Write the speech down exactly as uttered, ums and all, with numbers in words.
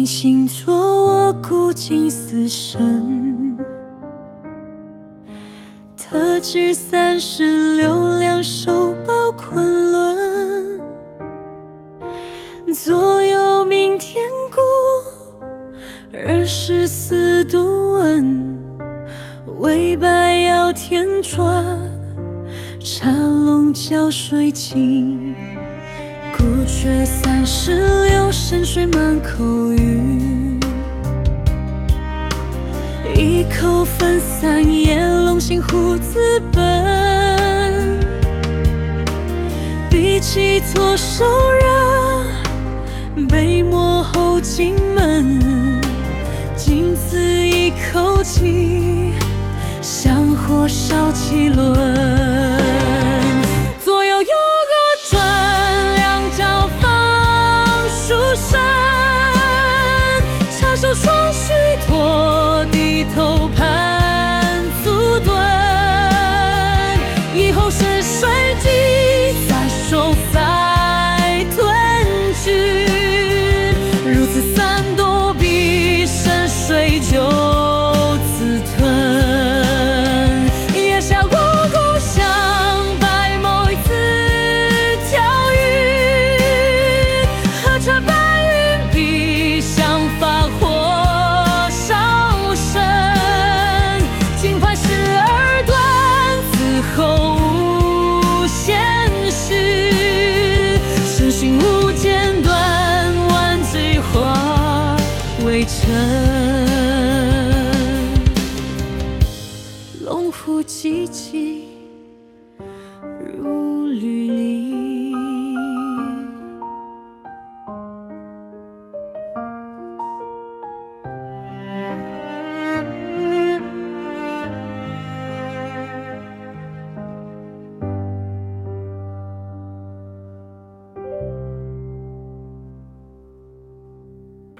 星星作我孤尽死生。特指三十六两，手抱昆仑。左右明天故，二十四度温。微白摇天转，茶笼浇水尽。孤绝三十六，深水满口鱼。一口分三眼，龙行虎自奔。比起左手刃，杯末后进门。仅此一口气，香火烧七轮。左右有个转，两脚放书生。插手双须托，低头盘足蹲。以后是水击，再收再吞去。如此三多必深水就自吞。夜下过故乡，白眸一字条语。何尝白云披香发火烧身。金牌十二段，此后无限续。身形无间断，万醉化为尘。龙虎寂寂。